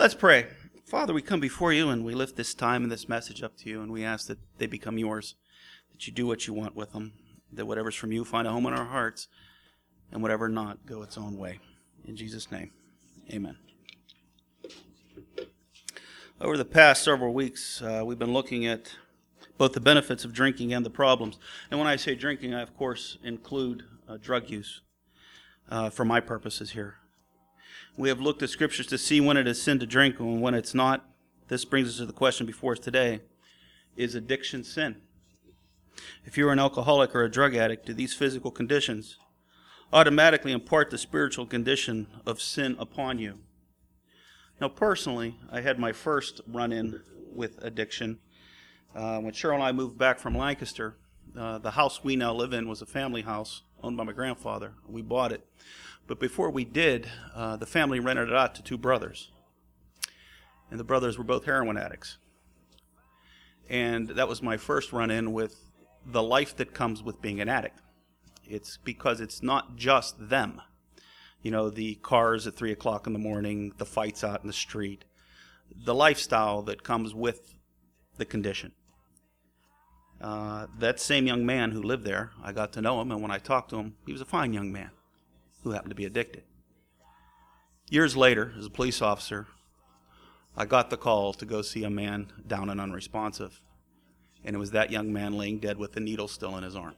Let's pray. Father, we come before you and we lift this time and this message up to you, and we ask that they become yours, that you do what you want with them, that whatever's from you find a home in our hearts, and whatever not, go its own way. In Jesus' name, amen. Over the past several weeks, we've been looking at both the benefits of drinking and the problems. And when I say drinking, I, of course, include drug use for my purposes here. We have looked at scriptures to see when it is sin to drink and when it's not. This brings us to the question before us today: is addiction sin? If you're an alcoholic or a drug addict, do these physical conditions automatically impart the spiritual condition of sin upon you? Now, personally, I had my first run-in with addiction when Cheryl and I moved back from Lancaster. The house we now live in was a family house owned by my grandfather. We bought it. But before we did, the family rented it out to two brothers. And the brothers were both heroin addicts. And that was my first run-in with the life that comes with being an addict. It's because it's not just them. You know, the cars at 3 o'clock in the morning, the fights out in the street, the lifestyle that comes with the condition. That same young man who lived there, I got to know him, and when I talked to him, he was a fine young man who happened to be addicted. Years later, as a police officer, I got the call to go see a man down and unresponsive. And it was that young man laying dead with the needle still in his arm.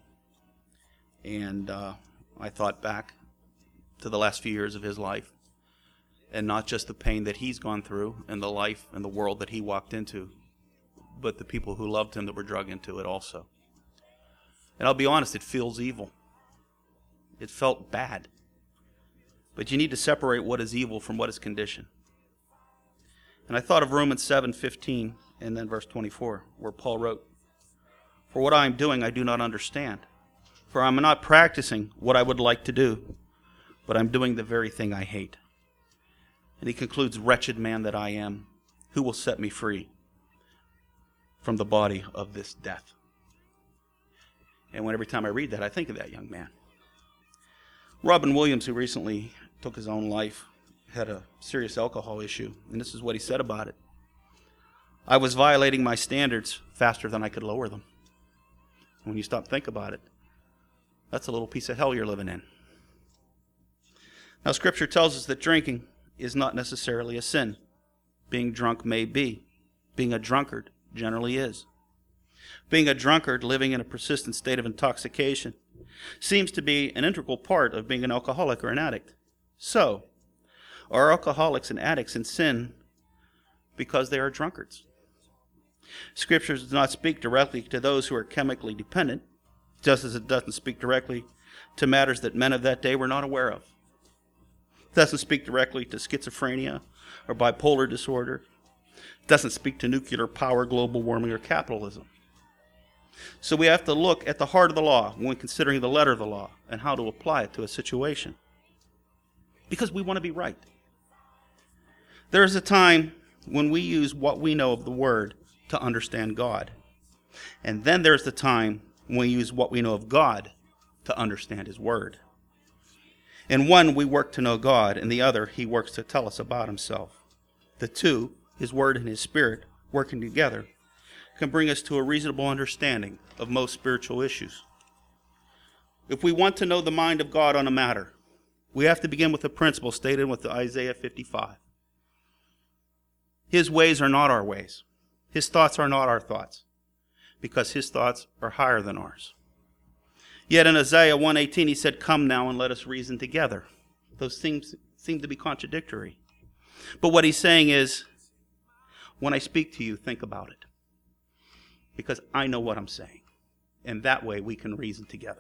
And I thought back to the last few years of his life, and not just the pain that he's gone through and the life and the world that he walked into, but the people who loved him that were drug into it also. And I'll be honest, it feels evil. It felt bad. But you need to separate what is evil from what is condition. And I thought of Romans 7:15 and then verse 24, where Paul wrote, "For what I am doing I do not understand. For I am not practicing what I would like to do, but I'm doing the very thing I hate." And he concludes, "Wretched man that I am, who will set me free from the body of this death?" And every time I read that, I think of that young man. Robin Williams, who recently took his own life, had a serious alcohol issue, and this is what he said about it: "I was violating my standards faster than I could lower them." And when you stop and think about it, that's a little piece of hell you're living in. Now, Scripture tells us that drinking is not necessarily a sin. Being drunk may be. Being a drunkard generally is. Being a drunkard, living in a persistent state of intoxication, seems to be an integral part of being an alcoholic or an addict. So, are alcoholics and addicts in sin because they are drunkards? Scripture does not speak directly to those who are chemically dependent, just as it doesn't speak directly to matters that men of that day were not aware of. It doesn't speak directly to schizophrenia or bipolar disorder. It doesn't speak to nuclear power, global warming, or capitalism. So we have to look at the heart of the law when considering the letter of the law and how to apply it to a situation. Because we want to be right. There is a time when we use what we know of the Word to understand God. And then there's the time when we use what we know of God to understand His Word. In one, we work to know God. In the other, He works to tell us about Himself. The two, His Word and His Spirit, working together, can bring us to a reasonable understanding of most spiritual issues. If we want to know the mind of God on a matter, we have to begin with the principle stated with Isaiah 55. His ways are not our ways. His thoughts are not our thoughts, because His thoughts are higher than ours. Yet in Isaiah 1:18 He said, "Come now and let us reason together." Those things seem to be contradictory. But what He's saying is, when I speak to you, think about it, because I know what I'm saying. And that way we can reason together.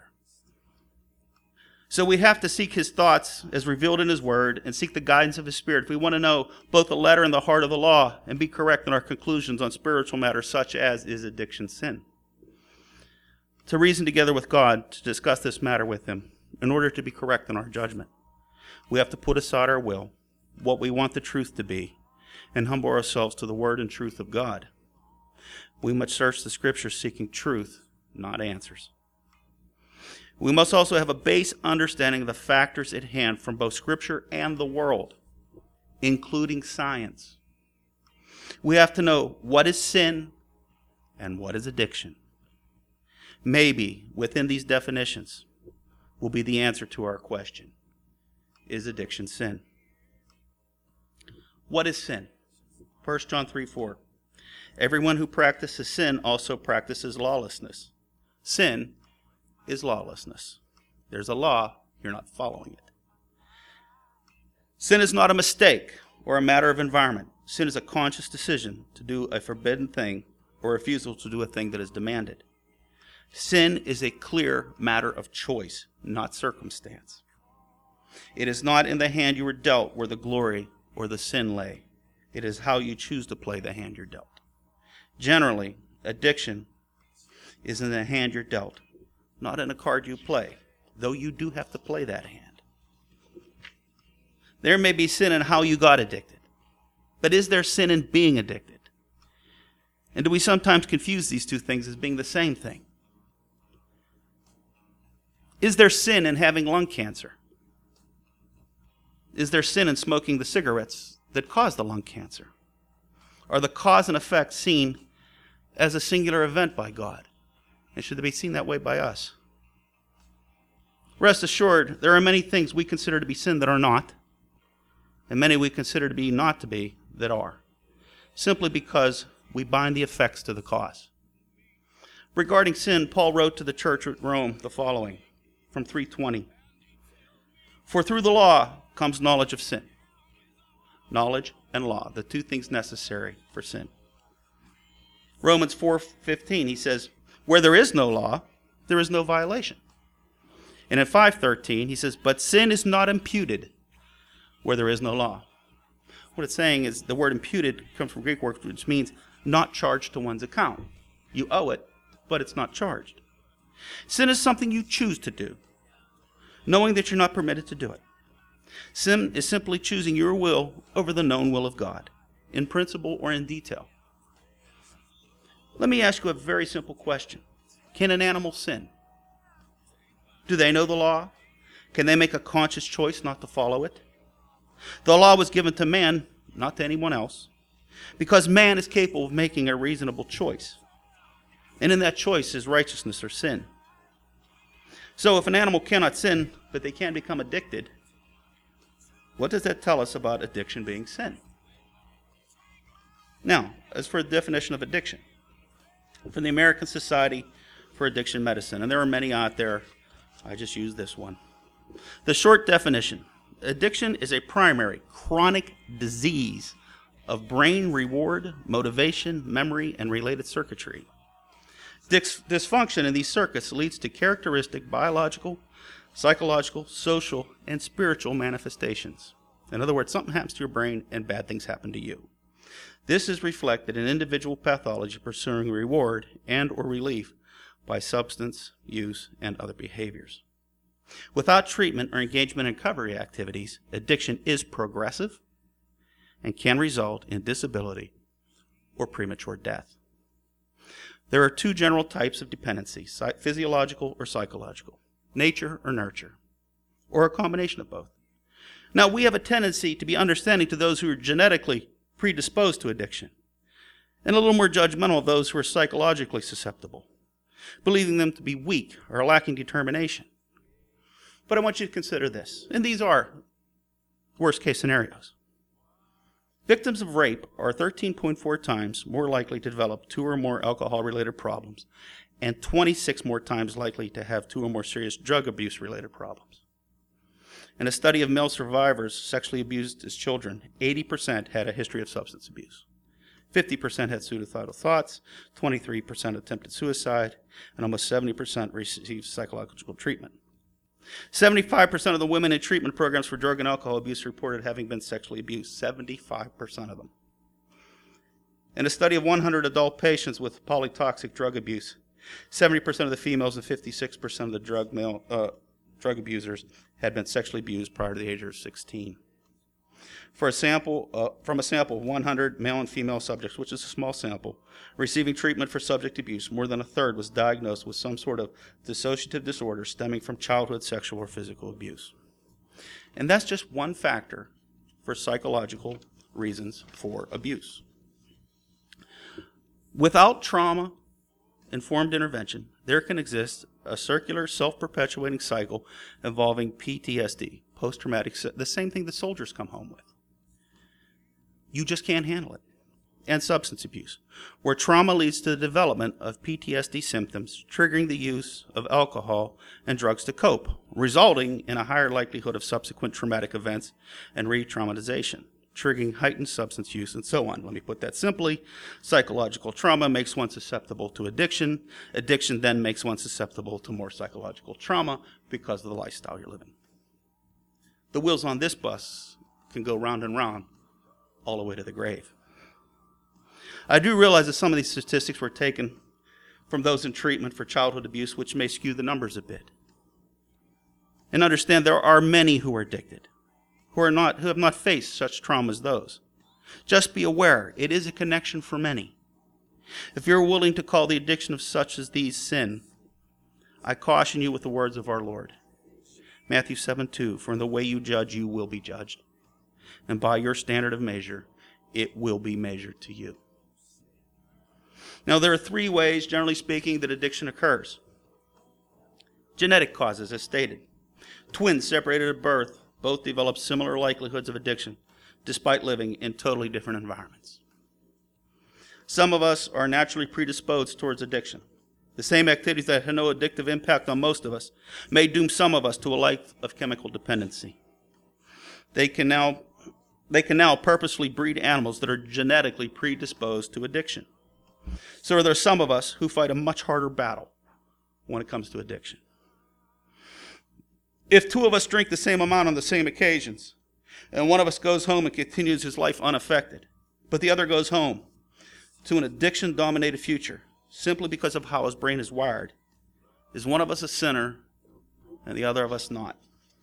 So we have to seek His thoughts as revealed in His Word and seek the guidance of His Spirit if we want to know both the letter and the heart of the law and be correct in our conclusions on spiritual matters such as, is addiction sin? To reason together with God, to discuss this matter with Him in order to be correct in our judgment, we have to put aside our will, what we want the truth to be, and humble ourselves to the Word and truth of God. We must search the Scriptures seeking truth, not answers. We must also have a base understanding of the factors at hand from both Scripture and the world, including science. We have to know what is sin and what is addiction. Maybe within these definitions will be the answer to our question. Is addiction sin? What is sin? 1 John 3:4. Everyone who practices sin also practices lawlessness. Sin is lawlessness. There's a law, you're not following it. Sin is not a mistake or a matter of environment. Sin is a conscious decision to do a forbidden thing or refusal to do a thing that is demanded. Sin is a clear matter of choice, not circumstance. It is not in the hand you were dealt where the glory or the sin lay. It is how you choose to play the hand you're dealt. Generally, addiction is in the hand you're dealt, not in a card you play, though you do have to play that hand. There may be sin in how you got addicted, but is there sin in being addicted? And do we sometimes confuse these two things as being the same thing? Is there sin in having lung cancer? Is there sin in smoking the cigarettes that cause the lung cancer? Are the cause and effect seen as a singular event by God? And should they be seen that way by us? Rest assured, there are many things we consider to be sin that are not, and many we consider to be not to be that are, simply because we bind the effects to the cause. Regarding sin, Paul wrote to the church at Rome the following, from 3:20. For through the law comes knowledge of sin. Knowledge and law, the two things necessary for sin. Romans 4:15, he says, where there is no law, there is no violation. And in 5:13, he says, but sin is not imputed where there is no law. What it's saying is the word imputed comes from Greek word, which means not charged to one's account. You owe it, but it's not charged. Sin is something you choose to do, knowing that you're not permitted to do it. Sin is simply choosing your will over the known will of God, in principle or in detail. Let me ask you a very simple question. Can an animal sin? Do they know the law? Can they make a conscious choice not to follow it? The law was given to man, not to anyone else, because man is capable of making a reasonable choice. And in that choice is righteousness or sin. So if an animal cannot sin, but they can become addicted, what does that tell us about addiction being sin? Now, as for the definition of addiction, from the American Society for Addiction Medicine, and there are many out there, I just use this one. The short definition: addiction is a primary chronic disease of brain reward, motivation, memory, and related circuitry. Dysfunction in these circuits leads to characteristic biological, psychological, social, and spiritual manifestations. In other words, something happens to your brain and bad things happen to you. This is reflected in individual pathology pursuing reward and or relief by substance use and other behaviors. Without treatment or engagement in recovery activities, addiction is progressive and can result in disability or premature death. There are two general types of dependency, physiological or psychological, nature or nurture, or a combination of both. Now, we have a tendency to be understanding to those who are genetically predisposed to addiction, and a little more judgmental of those who are psychologically susceptible, believing them to be weak or lacking determination. But I want you to consider this, and these are worst-case scenarios. Victims of rape are 13.4 times more likely to develop 2 or more alcohol-related problems, and 26 more times likely to have 2 or more serious drug abuse-related problems. In a study of male survivors sexually abused as children, 80% had a history of substance abuse. 50% had suicidal thoughts, 23% attempted suicide, and almost 70% received psychological treatment. 75% of the women in treatment programs for drug and alcohol abuse reported having been sexually abused. 75% of them. In a study of 100 adult patients with polytoxic drug abuse, 70% of the females and 56% of the drug abusers had been sexually abused prior to the age of 16. From a sample of 100 male and female subjects, which is a small sample, receiving treatment for subject abuse, more than a third was diagnosed with some sort of dissociative disorder stemming from childhood sexual or physical abuse. And that's just one factor for psychological reasons for abuse. Without trauma-informed intervention, there can exist a circular, self-perpetuating cycle involving PTSD, post-traumatic, the same thing that soldiers come home with. You just can't handle it. And substance abuse, where trauma leads to the development of PTSD symptoms, triggering the use of alcohol and drugs to cope, resulting in a higher likelihood of subsequent traumatic events and re-traumatization, triggering heightened substance use, and so on. Let me put that simply. Psychological trauma makes one susceptible to addiction. Addiction then makes one susceptible to more psychological trauma because of the lifestyle you're living. The wheels on this bus can go round and round all the way to the grave. I do realize that some of these statistics were taken from those in treatment for childhood abuse, which may skew the numbers a bit. And understand there are many who are addicted, who have not faced such trauma as those. Just be aware, it is a connection for many. If you're willing to call the addiction of such as these sin, I caution you with the words of our Lord. Matthew 7:2, for in the way you judge, you will be judged. And by your standard of measure, it will be measured to you. Now, there are three ways, generally speaking, that addiction occurs. Genetic causes, as stated. Twins separated at birth both develop similar likelihoods of addiction, despite living in totally different environments. Some of us are naturally predisposed towards addiction. The same activities that have no addictive impact on most of us may doom some of us to a life of chemical dependency. They can now purposefully breed animals that are genetically predisposed to addiction. So there are some of us who fight a much harder battle when it comes to addiction. If two of us drink the same amount on the same occasions, and one of us goes home and continues his life unaffected, but the other goes home to an addiction-dominated future simply because of how his brain is wired, is one of us a sinner and the other of us not?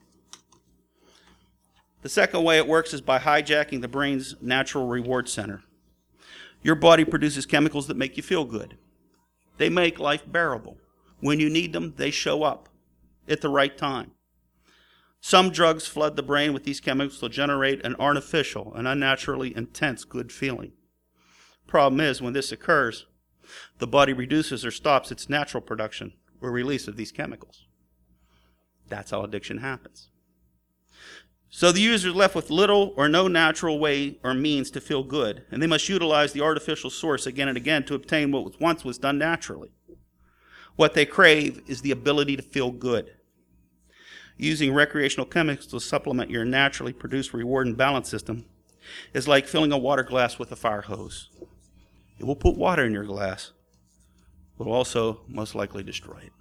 The second way it works is by hijacking the brain's natural reward center. Your body produces chemicals that make you feel good. They make life bearable. When you need them, they show up at the right time. Some drugs flood the brain with these chemicals to generate an artificial and unnaturally intense good feeling. Problem is, when this occurs, the body reduces or stops its natural production or release of these chemicals. That's how addiction happens. So the user is left with little or no natural way or means to feel good, and they must utilize the artificial source again and again to obtain what once was done naturally. What they crave is the ability to feel good. Using recreational chemicals to supplement your naturally produced reward and balance system is like filling a water glass with a fire hose. It will put water in your glass, but will also most likely destroy it.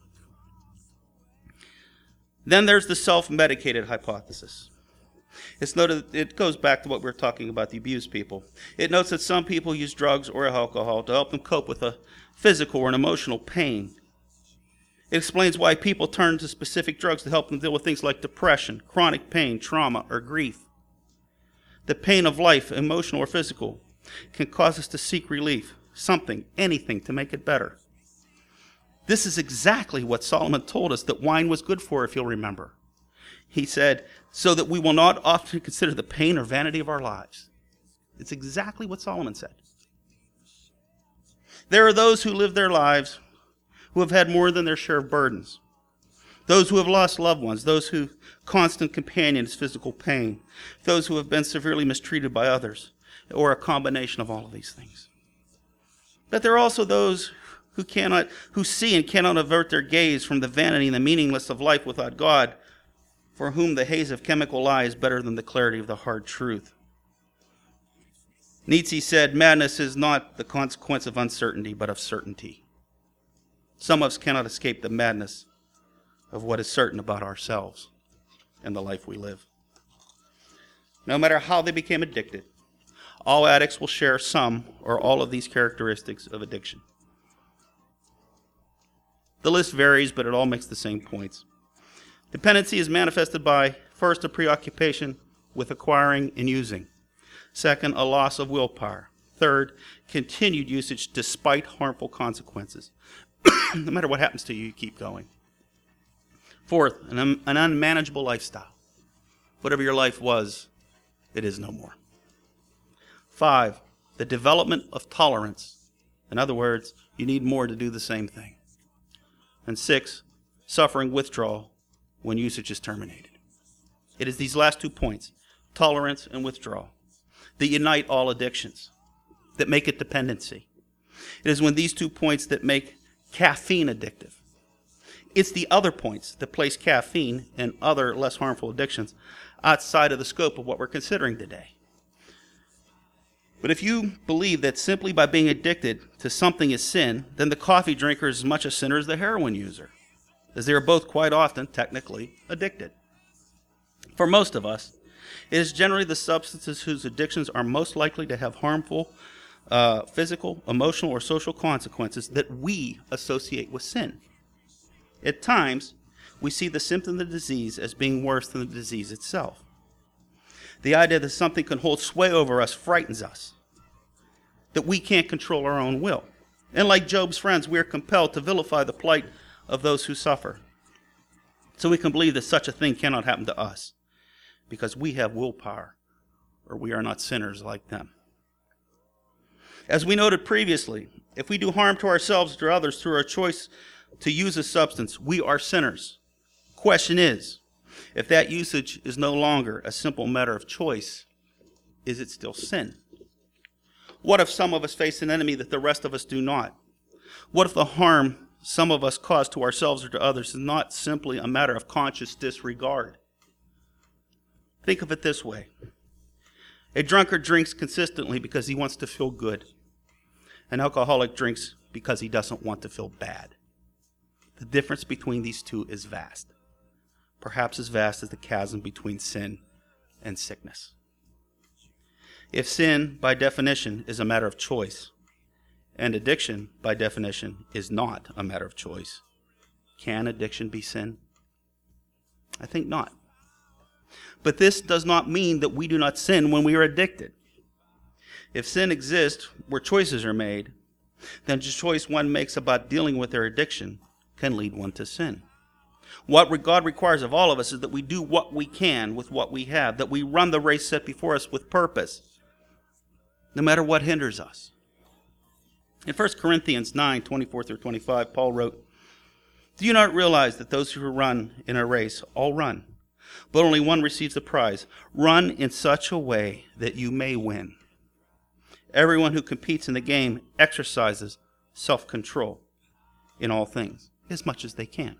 Then there's the self-medicated hypothesis. It's noted, it goes back to what we were talking about, the abused people. It notes that some people use drugs or alcohol to help them cope with a physical or an emotional pain. It explains why people turn to specific drugs to help them deal with things like depression, chronic pain, trauma, or grief. The pain of life, emotional or physical, can cause us to seek relief, something, anything to make it better. This is exactly what Solomon told us that wine was good for, if you'll remember. He said, so that we will not often consider the pain or vanity of our lives. It's exactly what Solomon said. There are those who live their lives who have had more than their share of burdens. Those who have lost loved ones, those whose constant companion is physical pain, those who have been severely mistreated by others, or a combination of all of these things. But there are also those who see and cannot avert their gaze from the vanity and the meaningless of life without God, for whom the haze of chemical lie is better than the clarity of the hard truth. Nietzsche said, madness is not the consequence of uncertainty, but of certainty. Some of us cannot escape the madness of what is certain about ourselves and the life we live. No matter how they became addicted, all addicts will share some or all of these characteristics of addiction. The list varies, but it all makes the same points. Dependency is manifested by, first, a preoccupation with acquiring and using. Second, a loss of willpower. Third, continued usage despite harmful consequences. No matter what happens to you, you keep going. Fourth, an unmanageable lifestyle. Whatever your life was, it is no more. 5, the development of tolerance In other words, you need more to do the same thing. And 6, suffering withdrawal when usage is terminated. It is these last 2 points, tolerance and withdrawal, that unite all addictions, that make it dependency. It is when these 2 points that make caffeine addictive. It's the other points that place caffeine and other less harmful addictions outside of the scope of what we're considering today. But if you believe that simply by being addicted to something is sin, then the coffee drinker is as much a sinner as the heroin user, as they are both quite often technically addicted. For most of us, it is generally the substances whose addictions are most likely to have harmful physical, emotional, or social consequences that we associate with sin. At times, we see the symptom of the disease as being worse than the disease itself. The idea that something can hold sway over us frightens us, that we can't control our own will. And like Job's friends, we are compelled to vilify the plight of those who suffer. So we can believe that such a thing cannot happen to us, because we have willpower, or we are not sinners like them. As we noted previously, if we do harm to ourselves or to others through our choice to use a substance, we are sinners. Question is, if that usage is no longer a simple matter of choice, is it still sin? What if some of us face an enemy that the rest of us do not? What if the harm some of us cause to ourselves or to others is not simply a matter of conscious disregard? Think of it this way. A drunkard drinks consistently because he wants to feel good. An alcoholic drinks because he doesn't want to feel bad. The difference between these two is vast. Perhaps as vast as the chasm between sin and sickness. If sin, by definition, is a matter of choice, and addiction, by definition, is not a matter of choice, can addiction be sin? I think not. But this does not mean that we do not sin when we are addicted. If sin exists where choices are made, then the choice one makes about dealing with their addiction can lead one to sin. What God requires of all of us is that we do what we can with what we have, that we run the race set before us with purpose, no matter what hinders us. In 1 Corinthians 9, 24 through 25, Paul wrote, "Do you not realize that those who run in a race all run, but only one receives the prize? Run in such a way that you may win. Everyone who competes in the game exercises self-control in all things, as much as they can.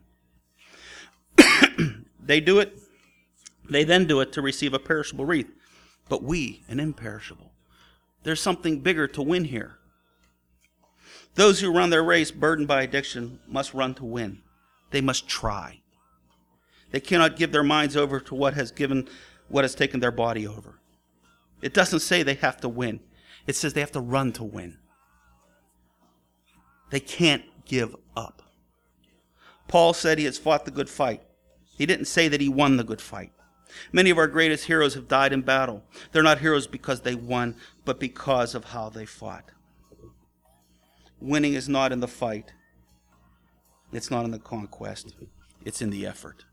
They then do it to receive a perishable wreath, but we an imperishable. There's something bigger to win here. Those who run their race burdened by addiction must run to win. They must try. They cannot give their minds over to what has taken their body over. It doesn't say they have to win. It says they have to run to win. They can't give up. Paul said he has fought the good fight. He didn't say that he won the good fight. Many of our greatest heroes have died in battle. They're not heroes because they won, but because of how they fought. Winning is not in the fight. It's not in the conquest. It's in the effort.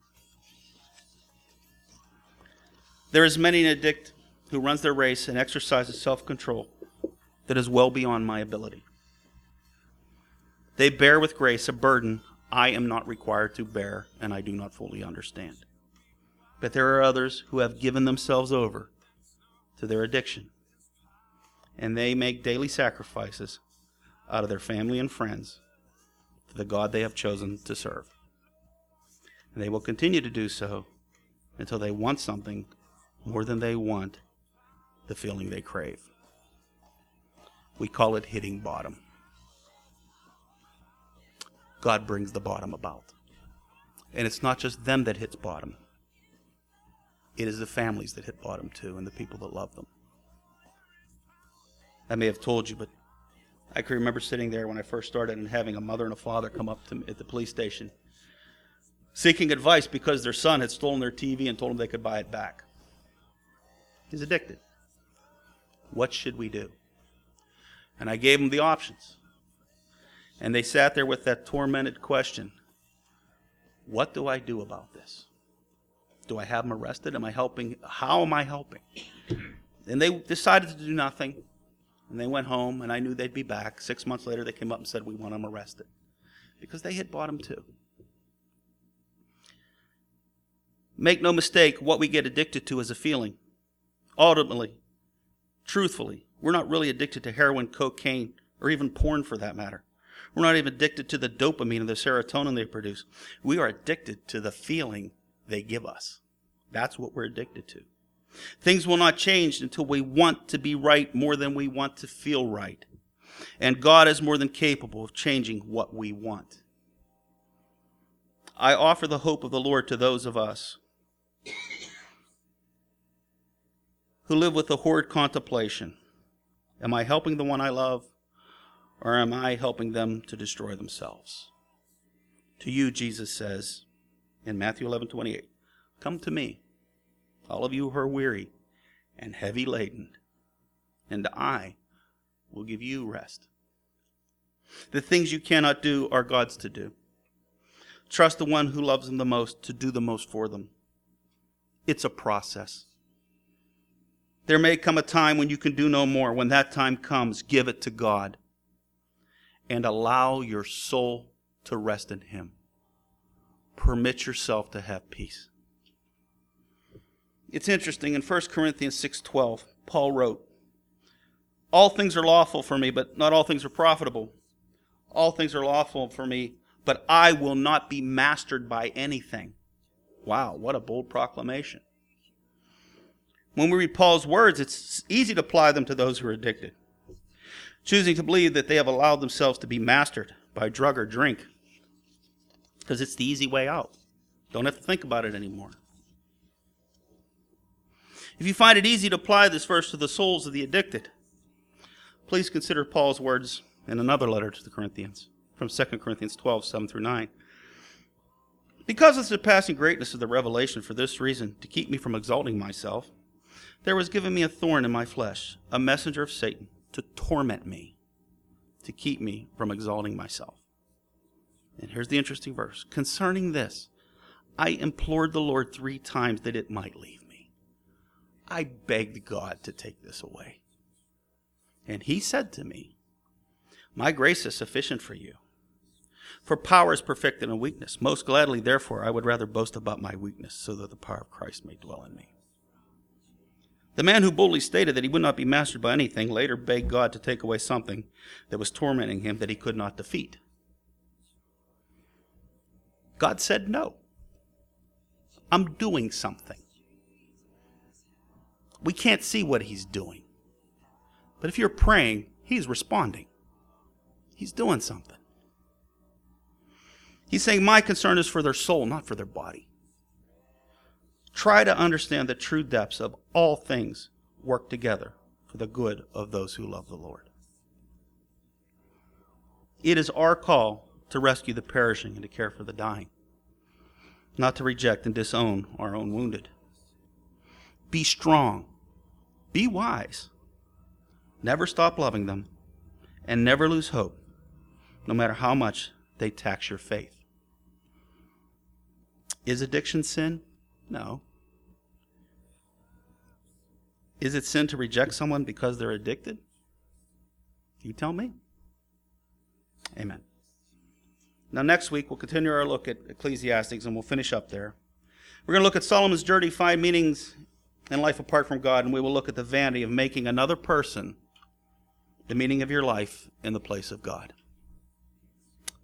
There is many an addict who runs their race and exercises self-control that is well beyond my ability. They bear with grace a burden I am not required to bear and I do not fully understand. But there are others who have given themselves over to their addiction, and they make daily sacrifices out of their family and friends to the God they have chosen to serve. And they will continue to do so until they want something more than they want the feeling they crave. We call it hitting bottom. God brings the bottom about. And it's not just them that hits bottom. It is the families that hit bottom too, and the people that love them. I may have told you, but I can remember sitting there when I first started and having a mother and a father come up to me at the police station seeking advice because their son had stolen their TV and told them they could buy it back. He's addicted. What should we do? And I gave them the options. And they sat there with that tormented question. What do I do about this? Do I have them arrested? Am I helping? How am I helping? And they decided to do nothing And they went home, and I knew they'd be back. 6 months later, they came up and said, we want him arrested. Because they had bought him too. Make no mistake, what we get addicted to is a feeling. Ultimately, truthfully, we're not really addicted to heroin, cocaine, or even porn for that matter. We're not even addicted to the dopamine and the serotonin they produce. We are addicted to the feeling they give us. That's what we're addicted to. Things will not change until we want to be right more than we want to feel right. And God is more than capable of changing what we want. I offer the hope of the Lord to those of us who live with a horrid contemplation. Am I helping the one I love, or am I helping them to destroy themselves? To you, Jesus says in Matthew 11:28, come to me, all of you who are weary and heavy laden, and I will give you rest. The things you cannot do are God's to do. Trust the one who loves them the most to do the most for them. It's a process. There may come a time when you can do no more. When that time comes, give it to God and allow your soul to rest in Him. Permit yourself to have peace. It's interesting, in 1 Corinthians 6:12, Paul wrote, all things are lawful for me, but not all things are profitable. All things are lawful for me, but I will not be mastered by anything. Wow, what a bold proclamation. When we read Paul's words, it's easy to apply them to those who are addicted, choosing to believe that they have allowed themselves to be mastered by drug or drink, because it's the easy way out. Don't have to think about it anymore. If you find it easy to apply this verse to the souls of the addicted, please consider Paul's words in another letter to the Corinthians, from 2 Corinthians 12:7-9. Because of the surpassing greatness of the revelation, for this reason, to keep me from exalting myself, there was given me a thorn in my flesh, a messenger of Satan, to torment me, to keep me from exalting myself. And here's the interesting verse. Concerning this, I implored the Lord 3 times that it might leave me. I begged God to take this away. And He said to me, my grace is sufficient for you, for power is perfected in weakness. Most gladly, therefore, I would rather boast about my weakness, so that the power of Christ may dwell in me. The man who boldly stated that he would not be mastered by anything later begged God to take away something that was tormenting him that he could not defeat. God said, no. I'm doing something. We can't see what He's doing. But if you're praying, He's responding. He's doing something. He's saying, my concern is for their soul, not for their body. Try to understand the true depths of all things work together for the good of those who love the Lord. It is our call to rescue the perishing and to care for the dying, not to reject and disown our own wounded. Be strong. Be wise. Never stop loving them, and never lose hope, no matter how much they tax your faith. Is addiction sin? No. Is it sin to reject someone because they're addicted? You tell me. Amen. Now next week we'll continue our look at Ecclesiastes and we'll finish up there. We're going to look at Solomon's journey to find meanings in life apart from God, and we will look at the vanity of making another person the meaning of your life in the place of God.